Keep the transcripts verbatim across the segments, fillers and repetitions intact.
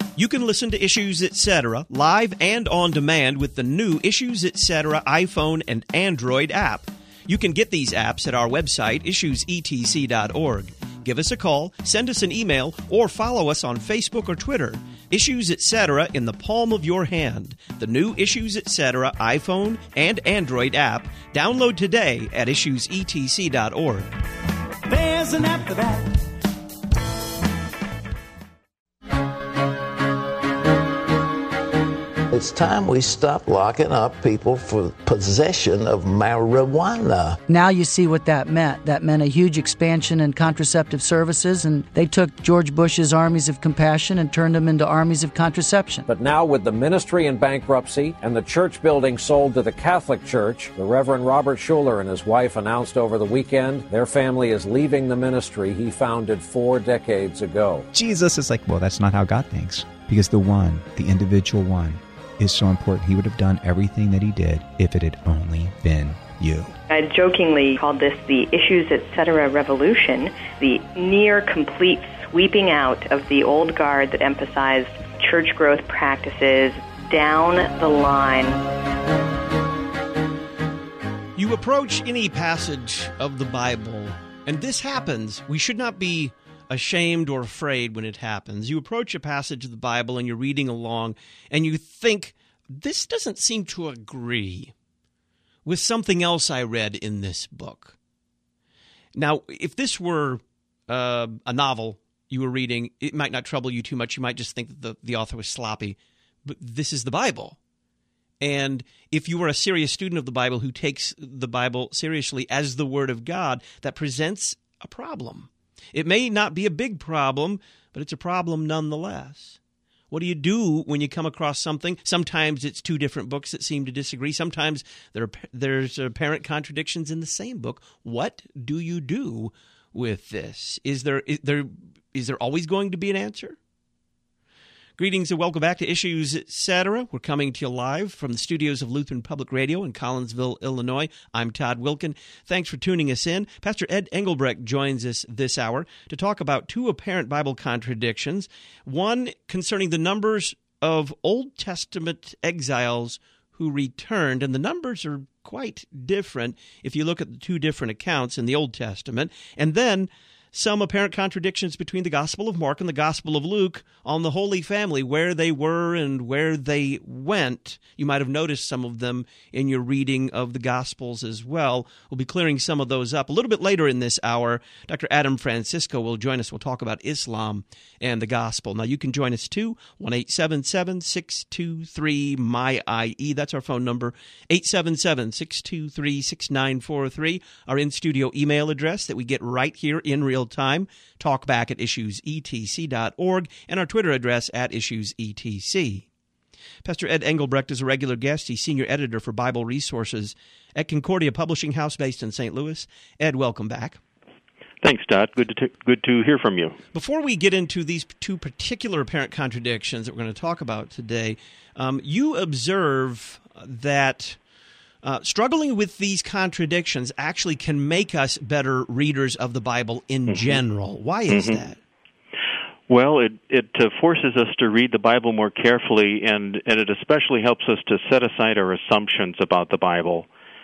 You can listen to Issues Etc. live and on demand with the new Issues Etc. iPhone and Android app. You can get these apps at our website, issues e t c dot org. Give us a call, send us an email, or follow us on Facebook or Twitter. Issues Etc. in the palm of your hand. The new Issues Etc. iPhone and Android app. Download today at issues e t c dot org. There's an app for that. It's time we stop locking up people for possession of marijuana. Now you see what that meant. That meant a huge expansion in contraceptive services, and they took George Bush's armies of compassion and turned them into armies of contraception. But now with the ministry in bankruptcy and the church building sold to the Catholic Church, the Reverend Robert Schuller and his wife announced over the weekend their family is leaving the ministry he founded four decades ago. Jesus is like, well, that's not how God thinks. Because the one, the individual one, is so important. He would have done everything that he did if it had only been you. I jokingly called this the Issues Etc. revolution, the near complete sweeping out of the old guard that emphasized church growth practices down the line. You approach any passage of the Bible, and this happens. We should not be ashamed or afraid when it happens. You approach a passage of the Bible and you're reading along and you think, this doesn't seem to agree with something else I read in this book. Now, if this were uh, a novel you were reading, it might not trouble you too much. You might just think that the, the author was sloppy. But this is the Bible. And if you are a serious student of the Bible who takes the Bible seriously as the Word of God, that presents a problem. It may not be a big problem, but it's a problem nonetheless. What do you do when you come across something? Sometimes it's two different books that seem to disagree. Sometimes there are, there's apparent contradictions in the same book. What do you do with this? Is there is there is there always going to be an answer? Greetings and welcome back to Issues Etc. We're coming to you live from the studios of Lutheran Public Radio in Collinsville, Illinois. I'm Todd Wilkin. Thanks for tuning us in. Pastor Ed Engelbrecht joins us this hour to talk about two apparent Bible contradictions. One concerning the numbers of Old Testament exiles who returned, and the numbers are quite different if you look at the two different accounts in the Old Testament. And then some apparent contradictions between the Gospel of Mark and the Gospel of Luke on the Holy Family, where they were and where they went. You might have noticed some of them in your reading of the Gospels as well. We'll be clearing some of those up. A little bit later in this hour, Doctor Adam Francisco will join us. We'll talk about Islam and the Gospel. Now, you can join us too, one eight seven seven, six two three, M Y I E. That's our phone number, eight seven seven, six two three, six nine four three. Our in-studio email address that we get right here in real time, talkback at issues e t c dot org, and our Twitter address at issues e t c. Pastor Ed Engelbrecht is a regular guest. He's senior editor for Bible Resources at Concordia Publishing House based in Saint Louis. Ed, welcome back. Thanks, Todd. Good to t- good to hear from you. Before we get into these two particular apparent contradictions that we're going to talk about today, um, you observe that Uh, struggling with these contradictions actually can make us better readers of the Bible in mm-hmm. general. Why is mm-hmm. that? Well, it, it uh, forces us to read the Bible more carefully, and, and it especially helps us to set aside our assumptions about the Bible.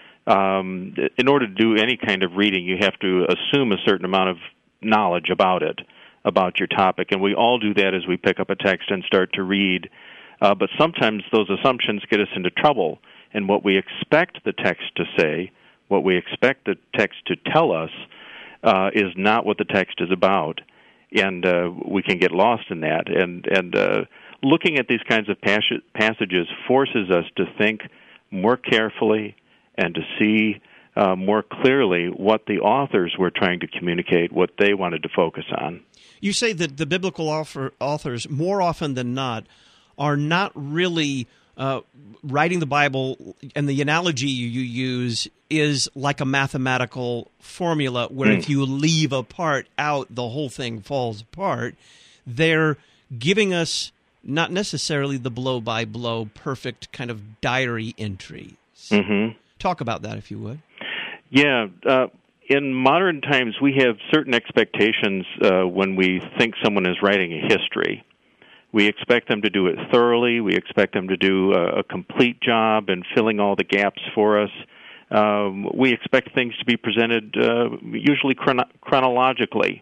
Um, in order to do any kind of reading, you have to assume a certain amount of knowledge about it, about your topic, and we all do that as we pick up a text and start to read. Uh, but sometimes those assumptions get us into trouble. And what we expect the text to say, what we expect the text to tell us, uh, is not what the text is about, and uh, we can get lost in that. And and uh, looking at these kinds of pas- passages forces us to think more carefully and to see uh, more clearly what the authors were trying to communicate, what they wanted to focus on. You say that the biblical author, authors, more often than not, are not really Uh, writing the Bible, and the analogy you use is like a mathematical formula where mm. if you leave a part out, the whole thing falls apart. They're giving us not necessarily the blow-by-blow perfect kind of diary entries. Mm-hmm. Talk about that, if you would. Yeah. Uh, in modern times, we have certain expectations uh, when we think someone is writing a history. We expect them to do it thoroughly. We expect them to do a, a complete job in filling all the gaps for us. Um, we expect things to be presented uh, usually chrono- chronologically.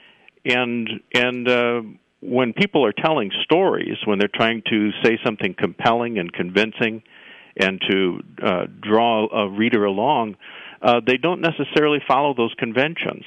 And and uh, when people are telling stories, when they're trying to say something compelling and convincing and to uh, draw a reader along, uh, they don't necessarily follow those conventions.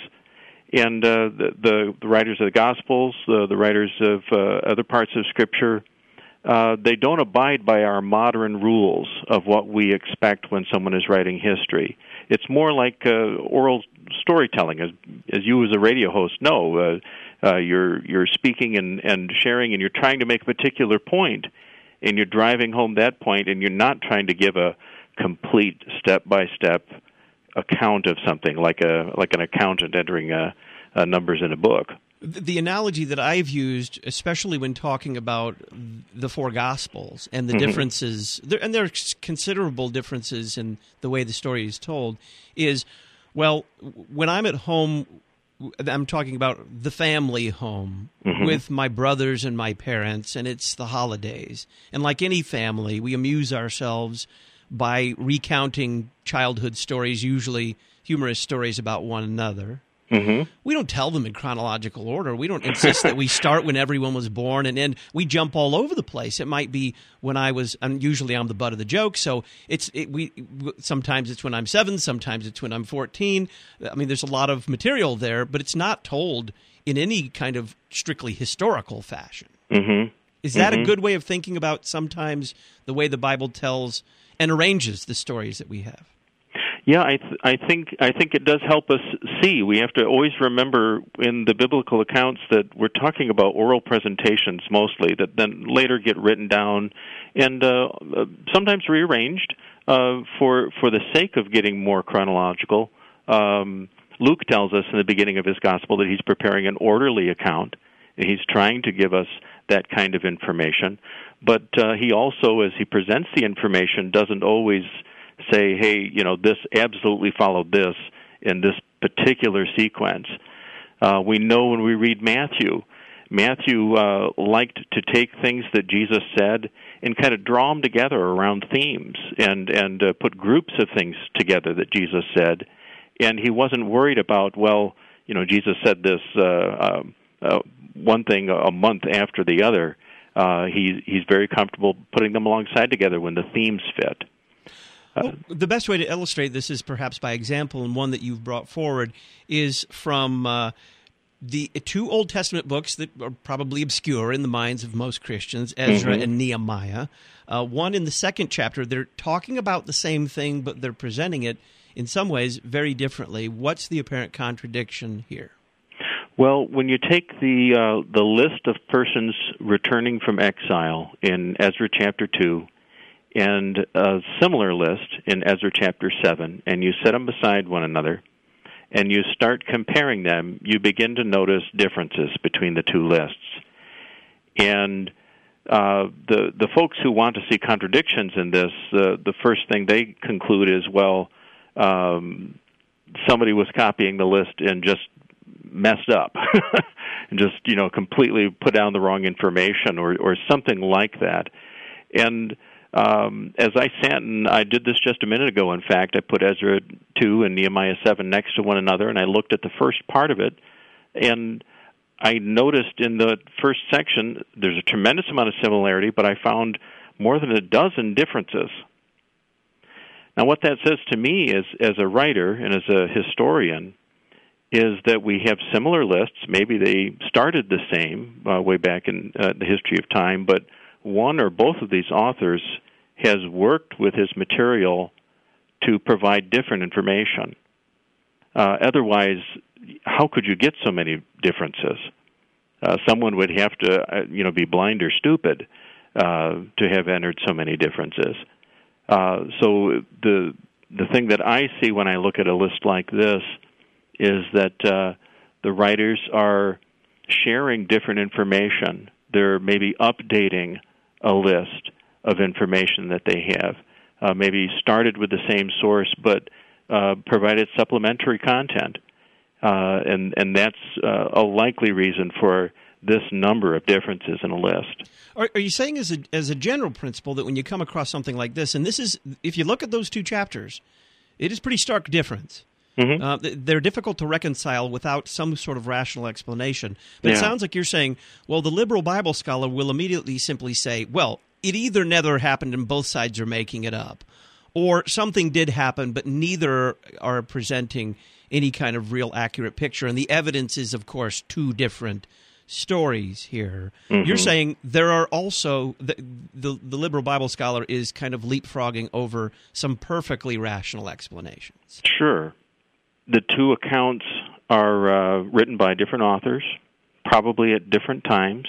And uh, the, the, the writers of the Gospels, uh, the writers of uh, other parts of Scripture, uh, they don't abide by our modern rules of what we expect when someone is writing history. It's more like uh, oral storytelling, as as you as a radio host know. Uh, uh, you're you're speaking and, and sharing, and you're trying to make a particular point, and you're driving home that point, and you're not trying to give a complete step-by-step account of something, like a like an accountant entering a, a numbers in a book. The analogy that I've used, especially when talking about the four Gospels and the mm-hmm. differences, and there are considerable differences in the way the story is told, is, well, when I'm at home, I'm talking about the family home mm-hmm. with my brothers and my parents, and it's the holidays. And like any family, we amuse ourselves by recounting childhood stories, usually humorous stories about one another. Mm-hmm. We don't tell them in chronological order. We don't insist that we start when everyone was born and end. We jump all over the place. It might be when I was, and usually I'm the butt of the joke, so it's it, we. sometimes it's when I'm seven, sometimes it's when I'm fourteen. I mean, there's a lot of material there, but it's not told in any kind of strictly historical fashion. Mm-hmm. Is that mm-hmm. a good way of thinking about sometimes the way the Bible tells and arranges the stories that we have? Yeah, I th- I think I think it does help us see. We have to always remember in the biblical accounts that we're talking about oral presentations mostly, that then later get written down and uh, sometimes rearranged uh, for for the sake of getting more chronological. Um, Luke tells us in the beginning of his gospel that he's preparing an orderly account, and he's trying to give us that kind of information. But uh, he also, as he presents the information, doesn't always say, hey, you know, this absolutely followed this in this particular sequence. Uh, we know when we read Matthew, Matthew uh, liked to take things that Jesus said and kind of draw them together around themes and, and uh, put groups of things together that Jesus said. And he wasn't worried about, well, you know, Jesus said this uh, uh, uh, one thing a month after the other. Uh, he, he's very comfortable putting them alongside together when the themes fit. Well, the best way to illustrate this is perhaps by example, and one that you've brought forward is from uh, the two Old Testament books that are probably obscure in the minds of most Christians, Ezra mm-hmm. and Nehemiah. Uh, one in the second chapter, they're talking about the same thing, but they're presenting it in some ways very differently. What's the apparent contradiction here? Well, when you take the uh, the list of persons returning from exile in Ezra chapter two, and a similar list in Ezra chapter seven, and you set them beside one another, and you start comparing them, you begin to notice differences between the two lists. And uh, the the folks who want to see contradictions in this, uh, the first thing they conclude is, well, um, somebody was copying the list and just messed up, and just, you know, completely put down the wrong information or, or something like that. And Um, as I sat and I did this just a minute ago, in fact, I put Ezra two and Nehemiah seven next to one another, and I looked at the first part of it, and I noticed in the first section there's a tremendous amount of similarity, but I found more than a dozen differences. Now, what that says to me is, as a writer and as a historian, is that we have similar lists. Maybe they started the same uh, way back in uh, the history of time, but one or both of these authors has worked with his material to provide different information. Uh, otherwise, how could you get so many differences? Uh, someone would have to, uh, you know, be blind or stupid uh, to have entered so many differences. Uh, so the the thing that I see when I look at a list like this is that uh, the writers are sharing different information. They're maybe updating a list of information that they have. Uh, maybe started with the same source, but uh, provided supplementary content. Uh, and, and that's uh, a likely reason for this number of differences in a list. Are, are you saying as a, as a general principle that when you come across something like this, and this is, if you look at those two chapters, it is pretty stark difference. Mm-hmm. Uh, they're difficult to reconcile without some sort of rational explanation. But yeah. It sounds like you're saying, well, the liberal Bible scholar will immediately simply say, well, it either never happened and both sides are making it up, or something did happen, but neither are presenting any kind of real accurate picture. And the evidence is, of course, two different stories here. Mm-hmm. You're saying there are also, the, the, the liberal Bible scholar is kind of leapfrogging over some perfectly rational explanations. Sure. The two accounts are uh, written by different authors, probably at different times,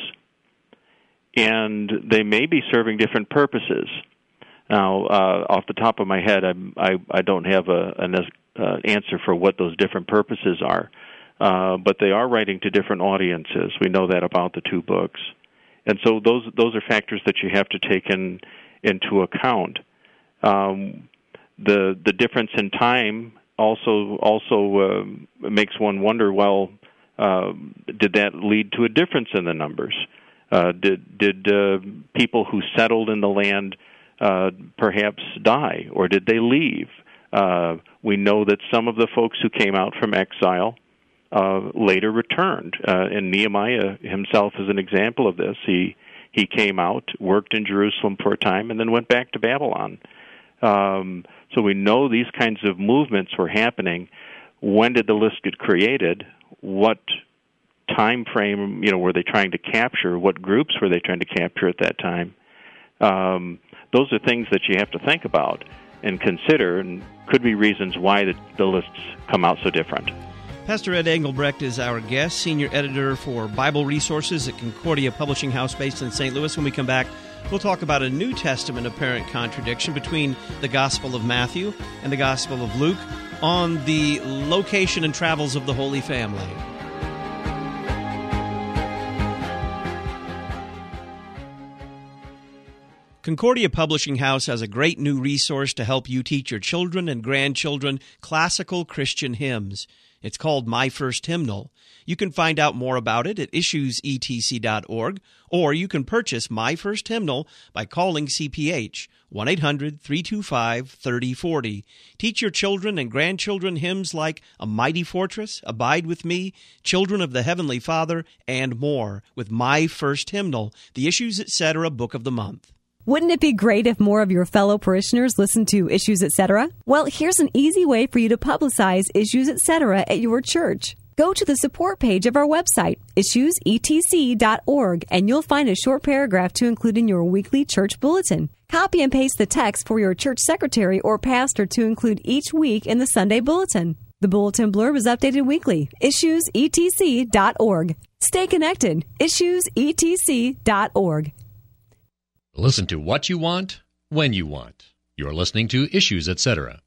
and they may be serving different purposes. Now, uh, off the top of my head, I'm, I I don't have a, an uh, answer for what those different purposes are, uh, but they are writing to different audiences. We know that about the two books, and so those those are factors that you have to take in into account. Um, the the difference in time also also uh, makes one wonder. Well, uh, did that lead to a difference in the numbers? Uh, did did uh, people who settled in the land uh, perhaps die, or did they leave? Uh, we know that some of the folks who came out from exile uh, later returned, uh, and Nehemiah himself is an example of this. He he came out, worked in Jerusalem for a time, and then went back to Babylon. Um, so we know these kinds of movements were happening. When did the list get created? What time frame, you know, were they trying to capture? What groups were they trying to capture at that time? Um, those are things that you have to think about and consider, and could be reasons why the, the lists come out so different. Pastor Ed Engelbrecht is our guest, senior editor for Bible Resources at Concordia Publishing House based in Saint Louis. When we come back, we'll talk about a New Testament apparent contradiction between the Gospel of Matthew and the Gospel of Luke on the location and travels of the Holy Family. Concordia Publishing House has a great new resource to help you teach your children and grandchildren classical Christian hymns. It's called My First Hymnal. You can find out more about it at issues e t c dot org, or you can purchase My First Hymnal by calling C P H, one eight hundred three two five three oh four oh. Teach your children and grandchildren hymns like A Mighty Fortress, Abide With Me, Children of the Heavenly Father, and more with My First Hymnal, the Issues Etc. Book of the Month. Wouldn't it be great if more of your fellow parishioners listened to Issues Etc.? Well, here's an easy way for you to publicize Issues Etc. at your church. Go to the support page of our website, issues e t c dot org, and you'll find a short paragraph to include in your weekly church bulletin. Copy and paste the text for your church secretary or pastor to include each week in the Sunday bulletin. The bulletin blurb is updated weekly. issues e t c dot org. Stay connected. issues e t c dot org. Listen to what you want, when you want. You're listening to Issues Etc.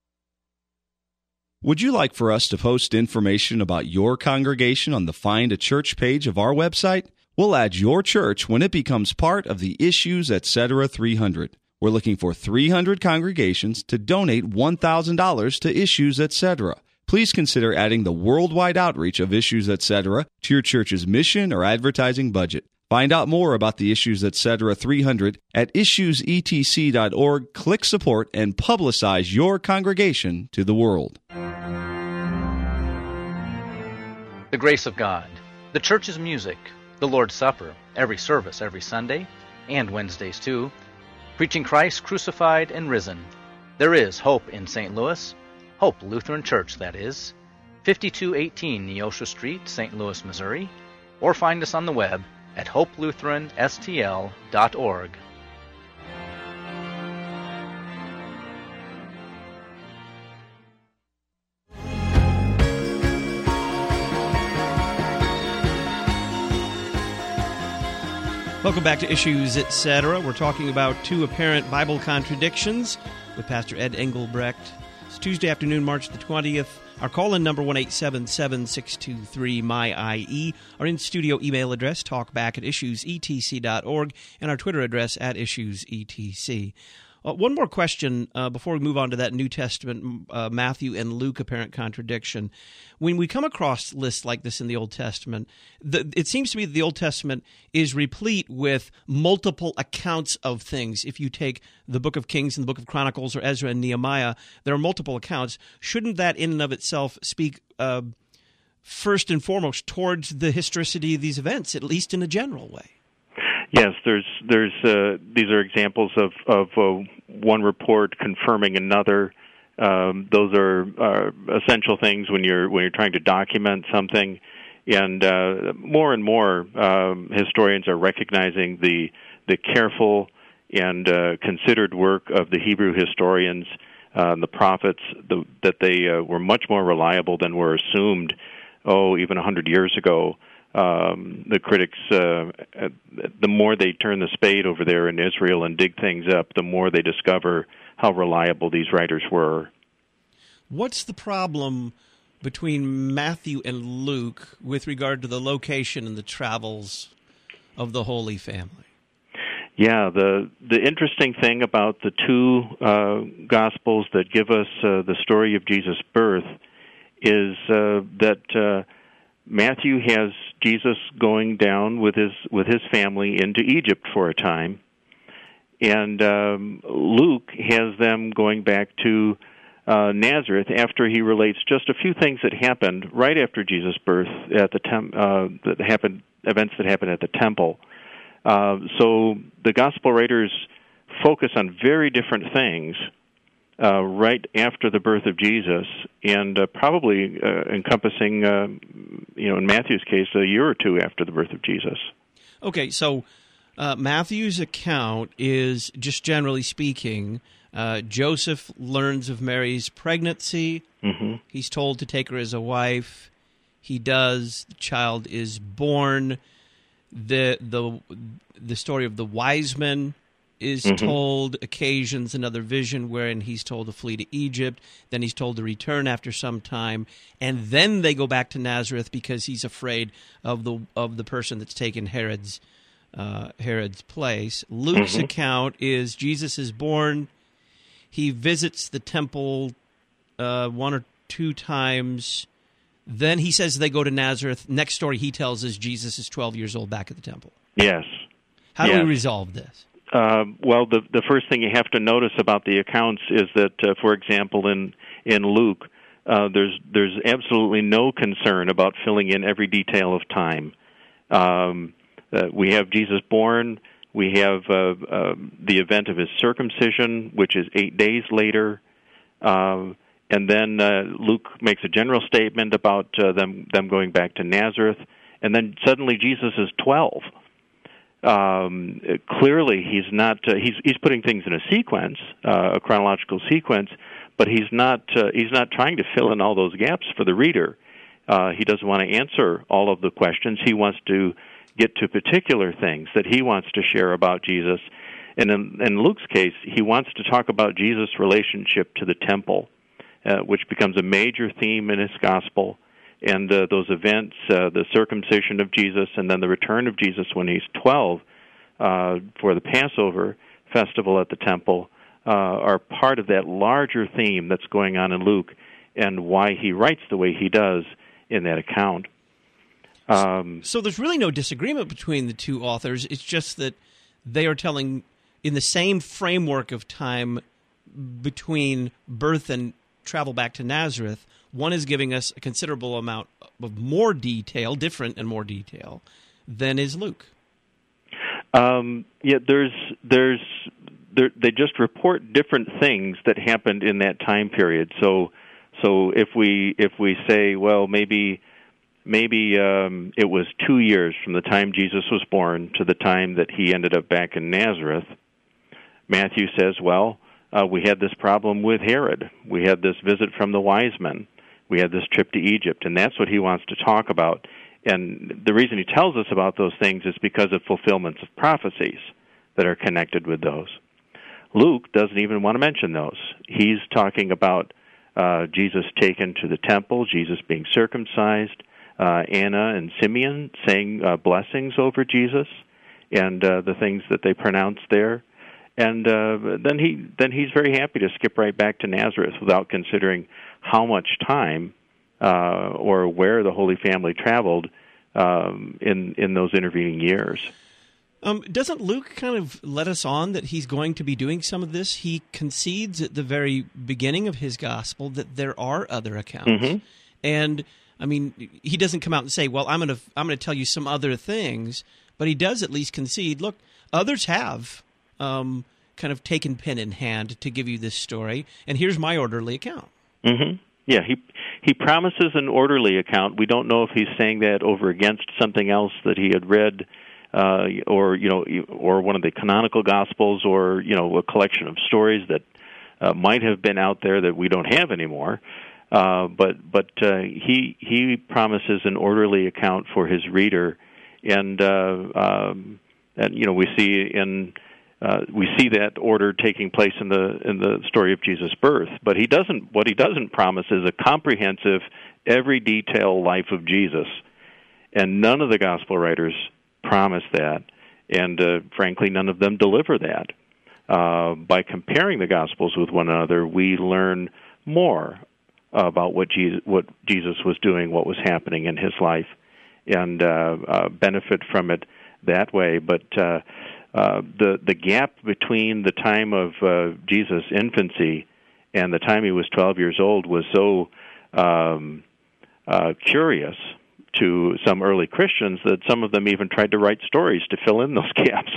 Would you like for us to post information about your congregation on the Find a Church page of our website? We'll add your church when it becomes part of the Issues Etc. three hundred. We're looking for three hundred congregations to donate one thousand dollars to Issues Etc. Please consider adding the worldwide outreach of Issues Etc. to your church's mission or advertising budget. Find out more about the Issues Etc. three hundred at issues e t c dot org. Click support and publicize your congregation to the world. The grace of God, the church's music, the Lord's Supper, every service every Sunday, and Wednesdays too, preaching Christ crucified and risen. There is hope in Saint Louis, Hope Lutheran Church, that is, fifty-two eighteen Neosho Street, Saint Louis, Missouri, or find us on the web at hope lutheran s t l dot org. Welcome back to Issues Etc. We're talking about two apparent Bible contradictions with Pastor Ed Engelbrecht. It's Tuesday afternoon, March the twentieth. Our call-in number, one eight seven seven, six two three, M Y I E. Our in-studio email address, talkback at issues e t c dot org. And our Twitter address, at issues e t c. Uh, one more question uh, before we move on to that New Testament, uh, Matthew and Luke apparent contradiction. When we come across lists like this in the Old Testament, the, it seems to me that the Old Testament is replete with multiple accounts of things. If you take the Book of Kings and the Book of Chronicles or Ezra and Nehemiah, there are multiple accounts. Shouldn't that in and of itself speak uh, first and foremost towards the historicity of these events, at least in a general way? Yes, there's there's uh, these are examples of of uh, one report confirming another. Um, those are uh, essential things when you're when you're trying to document something, and uh, more and more um, historians are recognizing the the careful and uh, considered work of the Hebrew historians, uh, the prophets, the, that they uh, were much more reliable than were assumed. Oh, even a hundred years ago. Um, the critics, uh, the more they turn the spade over there in Israel and dig things up, the more they discover how reliable these writers were. What's the problem between Matthew and Luke with regard to the location and the travels of the Holy Family? Yeah, the the interesting thing about the two uh, Gospels that give us uh, the story of Jesus' birth is uh, that uh, Matthew has Jesus going down with his with his family into Egypt for a time, and um, Luke has them going back to uh, Nazareth after he relates just a few things that happened right after Jesus' birth at the tem- uh, that happened events that happened at the temple. Uh, so the gospel writers focus on very different things uh, right after the birth of Jesus, and uh, probably uh, encompassing, uh, you know, in Matthew's case, a year or two after the birth of Jesus. Okay, so uh, Matthew's account is, just generally speaking, uh, Joseph learns of Mary's pregnancy. Mm-hmm. He's told to take her as a wife. He does. The child is born. The the the story of the wise men is mm-hmm. told, occasions another vision wherein he's told to flee to Egypt, then he's told to return after some time, and then they go back to Nazareth because he's afraid of the of the person that's taken Herod's uh, Herod's place. Luke's mm-hmm. account is Jesus is born, he visits the temple uh, one or two times, then he says they go to Nazareth. Next story he tells is Jesus is twelve years old back at the temple. Yes. How do yes. we resolve this? Uh, well, the the first thing you have to notice about the accounts is that, uh, for example, in in Luke, uh, there's there's absolutely no concern about filling in every detail of time. Um, uh, we have Jesus born. We have uh, uh, the event of his circumcision, which is eight days later, uh, and then uh, Luke makes a general statement about uh, them them going back to Nazareth, and then suddenly Jesus is twelve. Um, clearly, he's not. Uh, he's he's putting things in a sequence, uh, a chronological sequence, but he's not. Uh, he's not trying to fill in all those gaps for the reader. Uh, he doesn't want to answer all of the questions. He wants to get to particular things that he wants to share about Jesus. And in, in Luke's case, he wants to talk about Jesus' relationship to the temple, uh, which becomes a major theme in his gospel. And uh, those events, uh, the circumcision of Jesus and then the return of Jesus when he's twelve uh, for the Passover festival at the temple, uh, are part of that larger theme that's going on in Luke and why he writes the way he does in that account. Um, so there's really no disagreement between the two authors. It's just that they are telling in the same framework of time between birth and travel back to Nazareth. One is giving us a considerable amount of more detail, different and more detail, than is Luke. Um, yeah, there's there's there, they just report different things that happened in that time period. So so if we if we say, well, maybe maybe um, it was two years from the time Jesus was born to the time that he ended up back in Nazareth, Matthew says, well, uh, we had this problem with Herod. We had this visit from the wise men. We had this trip to Egypt, and that's what he wants to talk about. And the reason he tells us about those things is because of fulfillments of prophecies that are connected with those. Luke doesn't even want to mention those. He's talking about uh, Jesus taken to the temple, Jesus being circumcised, uh, Anna and Simeon saying uh, blessings over Jesus, and uh, the things that they pronounced there. and uh, then he then he's very happy to skip right back to Nazareth without considering how much time uh, or where the Holy Family traveled um, in in those intervening years. Um, doesn't Luke kind of let us on that he's going to be doing some of this? He concedes at the very beginning of his gospel that there are other accounts, mm-hmm. and I mean, he doesn't come out and say, "Well, I'm going to I'm going to tell you some other things," but he does at least concede, "Look, others have um, kind of taken pen in hand to give you this story, and here's my orderly account." Mm-hmm. Yeah, he he promises an orderly account. We don't know if he's saying that over against something else that he had read. Uh, or you know, or one of the canonical Gospels, or you know, a collection of stories that uh, might have been out there that we don't have anymore. Uh, but but uh, he he promises an orderly account for his reader, and uh, um, and you know, we see in uh, we see that order taking place in the in the story of Jesus' birth. But he doesn't. What he doesn't promise is a comprehensive, every detail life of Jesus, and none of the Gospel writers promise that, and uh, frankly, none of them deliver that. Uh, by comparing the Gospels with one another, we learn more about what Jesus, what Jesus was doing, what was happening in his life, and uh, uh, benefit from it that way. But uh, uh, the the gap between the time of uh, Jesus' infancy and the time he was twelve years old was so um, uh, curious to some early Christians that some of them even tried to write stories to fill in those gaps.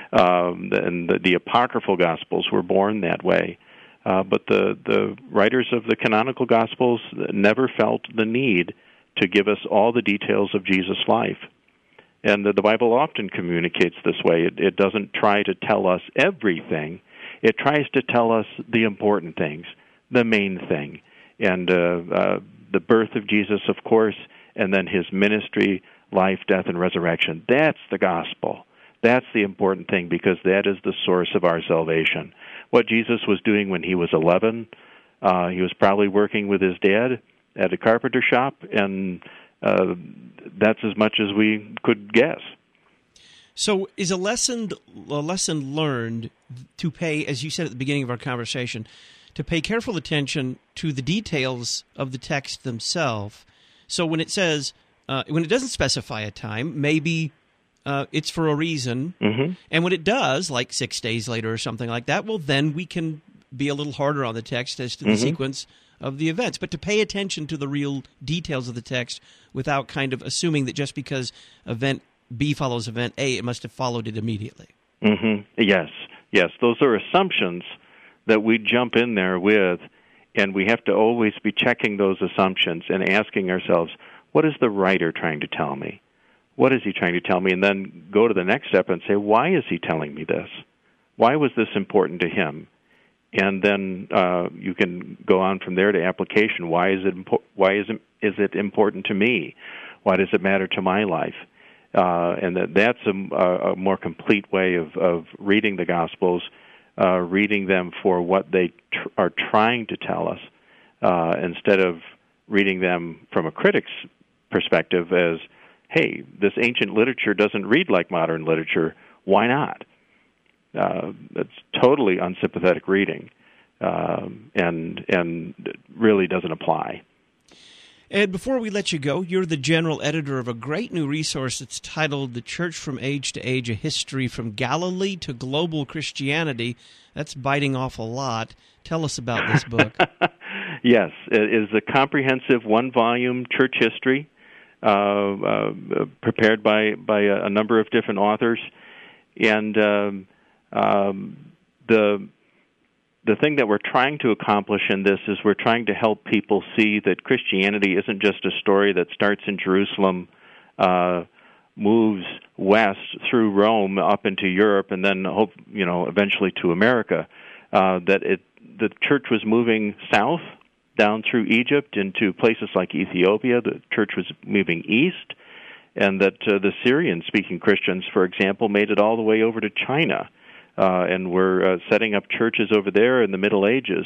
Um, and the, the apocryphal Gospels were born that way. Uh, but the, the writers of the canonical Gospels never felt the need to give us all the details of Jesus' life. And the, the Bible often communicates this way. It, it doesn't try to tell us everything. It tries to tell us the important things, the main thing. And uh, uh, the birth of Jesus, of course, and then his ministry, life, death, and resurrection. That's the gospel. That's the important thing, because that is the source of our salvation. What Jesus was doing when he was eleven, uh, he was probably working with his dad at a carpenter shop, and uh, that's as much as we could guess. So is a lesson a lesson learned to pay, as you said at the beginning of our conversation, to pay careful attention to the details of the text themselves. So when it says, uh, when it doesn't specify a time, maybe uh, it's for a reason. Mm-hmm. And when it does, like six days later or something like that, well, then we can be a little harder on the text as to the mm-hmm. sequence of the events. But to pay attention to the real details of the text without kind of assuming that just because event B follows event A, it must have followed it immediately. Mm-hmm. Yes, yes. Those are assumptions that we jump in there with. And we have to always be checking those assumptions and asking ourselves, what is the writer trying to tell me? What is he trying to tell me? And then go to the next step and say, why is he telling me this? Why was this important to him? And then uh, you can go on from there to application. Why is it impo- why is it, is it important to me? Why does it matter to my life? Uh, and that, that's a, a more complete way of, of reading the Gospels, Uh, reading them for what they tr- are trying to tell us, uh, instead of reading them from a critic's perspective as, hey, this ancient literature doesn't read like modern literature, why not? Uh, it's totally unsympathetic reading, uh, and and really doesn't apply. Ed, before we let you go, you're the general editor of a great new resource that's titled The Church from Age to Age, A History from Galilee to Global Christianity. That's biting off a lot. Tell us about this book. Yes, it is a comprehensive one-volume church history uh, uh, prepared by, by a, a number of different authors. And um, um, the... The thing that we're trying to accomplish in this is we're trying to help people see that Christianity isn't just a story that starts in Jerusalem, uh, moves west through Rome up into Europe, and then hope you know eventually to America. Uh, that it the church was moving south down through Egypt into places like Ethiopia. The church was moving east, and that uh, the Syrian-speaking Christians, for example, made it all the way over to China. Uh, and we're uh, setting up churches over there in the Middle Ages.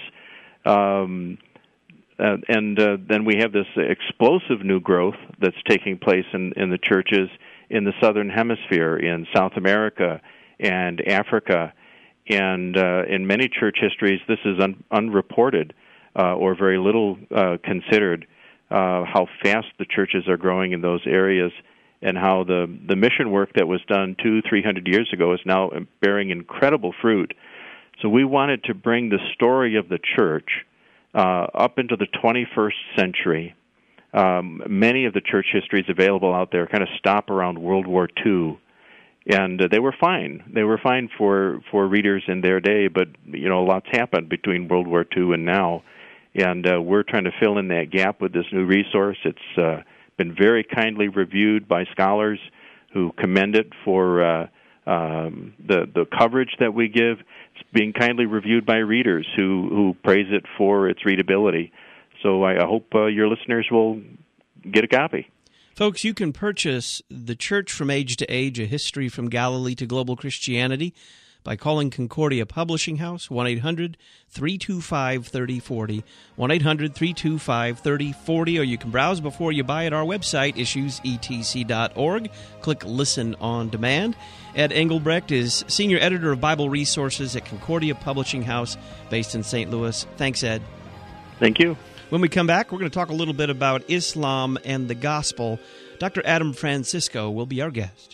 Um, uh, and uh, then we have this explosive new growth that's taking place in, in the churches in the Southern Hemisphere, in South America and Africa. And uh, in many church histories, this is un- unreported uh, or very little uh, considered, uh, how fast the churches are growing in those areas, and how the, the mission work that was done two, three hundred years ago is now bearing incredible fruit. So we wanted to bring the story of the church uh, up into the twenty-first century. Um, many of the church histories available out there kind of stop around World War Two, and uh, they were fine. They were fine for, for readers in their day, but you know, a lot's happened between World War Two and now, and uh, we're trying to fill in that gap with this new resource. It's uh, been very kindly reviewed by scholars who commend it for uh, um, the the coverage that we give. It's being kindly reviewed by readers who, who praise it for its readability. So I, I hope uh, your listeners will get a copy. Folks, you can purchase The Church from Age to Age, A History from Galilee to Global Christianity by calling Concordia Publishing House, one eight hundred three two five three oh four oh, one eight hundred three two five three oh four oh, or you can browse before you buy at our website, issues e t c dot org. Click Listen on Demand. Ed Engelbrecht is Senior Editor of Bible Resources at Concordia Publishing House, based in Saint Louis. Thanks, Ed. Thank you. When we come back, we're going to talk a little bit about Islam and the gospel. Doctor Adam Francisco will be our guest.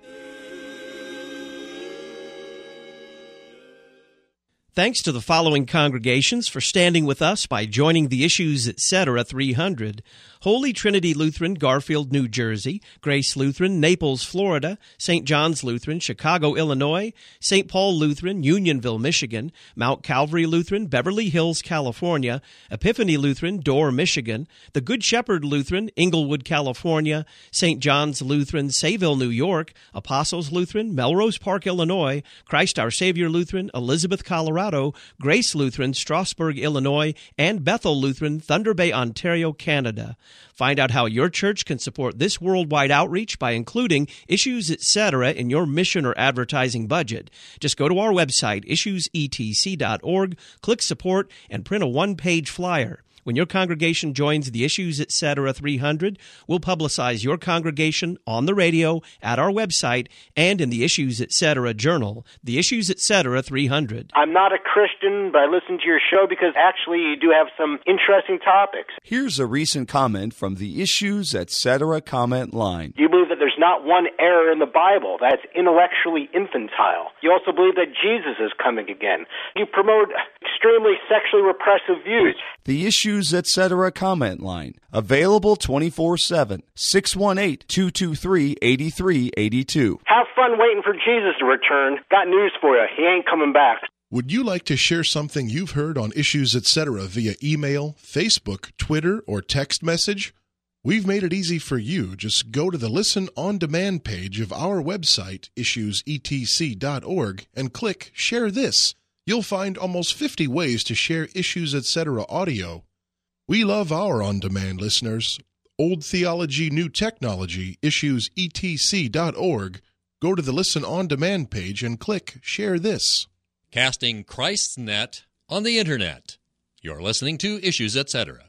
Thanks to the following congregations for standing with us by joining the Issues Etc. three hundred. Holy Trinity Lutheran, Garfield, New Jersey; Grace Lutheran, Naples, Florida; Saint John's Lutheran, Chicago, Illinois; Saint Paul Lutheran, Unionville, Michigan; Mount Calvary Lutheran, Beverly Hills, California; Epiphany Lutheran, Dorr, Michigan; the Good Shepherd Lutheran, Inglewood, California; Saint John's Lutheran, Sayville, New York; Apostles Lutheran, Melrose Park, Illinois; Christ Our Savior Lutheran, Elizabeth, Colorado; Grace Lutheran, Strasburg, Illinois; and Bethel Lutheran, Thunder Bay, Ontario, Canada. Find out how your church can support this worldwide outreach by including Issues Etc. in your mission or advertising budget. Just go to our website, issues e t c dot org, click Support, and print a one-page flyer. When your congregation joins the Issues Etc. three hundred, we'll publicize your congregation on the radio, at our website, and in the Issues Etc. journal, the Issues Etc. three hundred. I'm not a Christian, but I listen to your show because actually you do have some interesting topics. Here's a recent comment from the Issues Etc. comment line. You believe that there's not one error in the Bible that's intellectually infantile. You also believe that Jesus is coming again. You promote extremely sexually repressive views. The Issues Etc. comment line. Available twenty-four seven. six one eight, two two three, eight three eight two. Have fun waiting for Jesus to return. Got news for you. He ain't coming back. Would you like to share something you've heard on Issues Etc. via email, Facebook, Twitter, or text message? We've made it easy for you. Just go to the Listen on Demand page of our website, issues e t c dot org, and click Share This. You'll find almost fifty ways to share Issues Etc. audio. We love our on-demand listeners. Old Theology, New Technology, issues e t c dot org. Go to the Listen on Demand page and click Share This. Casting Christ's net on the Internet. You're listening to Issues Etc.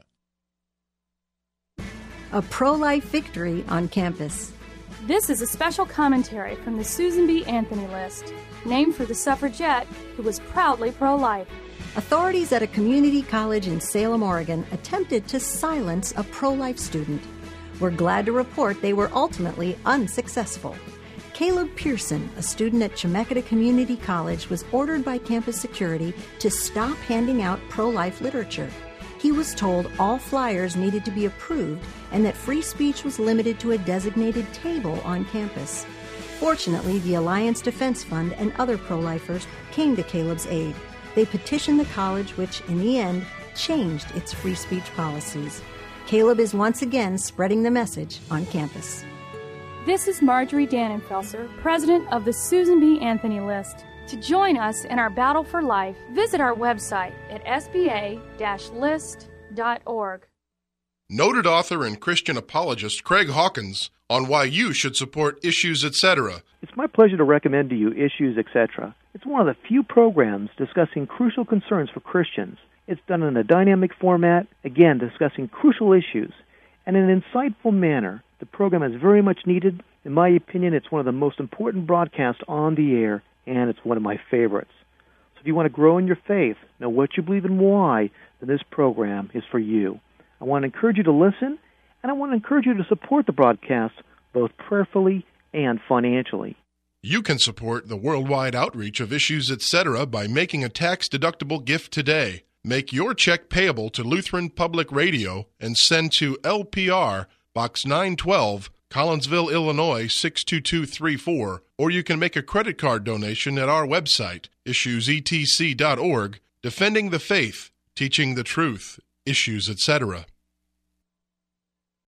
A pro-life victory on campus. This is a special commentary from the Susan B. Anthony List, named for the suffragette who was proudly pro-life. Authorities at a community college in Salem, Oregon, attempted to silence a pro-life student. We're glad to report they were ultimately unsuccessful. Caleb Pearson, a student at Chemeketa Community College, was ordered by campus security to stop handing out pro-life literature. He was told all flyers needed to be approved and that free speech was limited to a designated table on campus. Fortunately, the Alliance Defense Fund and other pro-lifers came to Caleb's aid. They petitioned the college, which, in the end, changed its free speech policies. Caleb is once again spreading the message on campus. This is Marjorie Dannenfelser, president of the Susan B. Anthony List. To join us in our battle for life, visit our website at s b a dash list dot org. Noted author and Christian apologist Craig Hawkins on why you should support Issues Etc. It's my pleasure to recommend to you Issues Etc. It's one of the few programs discussing crucial concerns for Christians. It's done in a dynamic format, again discussing crucial issues, and in an insightful manner. The program is very much needed. In my opinion, it's one of the most important broadcasts on the air, and it's one of my favorites. So if you want to grow in your faith, know what you believe and why, then this program is for you. I want to encourage you to listen, and I want to encourage you to support the broadcast both prayerfully and financially. You can support the worldwide outreach of Issues Etc. by making a tax-deductible gift today. Make your check payable to Lutheran Public Radio and send to L P R, Box nine twelve, Collinsville, Illinois six two two three four, or you can make a credit card donation at our website, issues e t c dot org, defending the faith, teaching the truth, Issues Etc.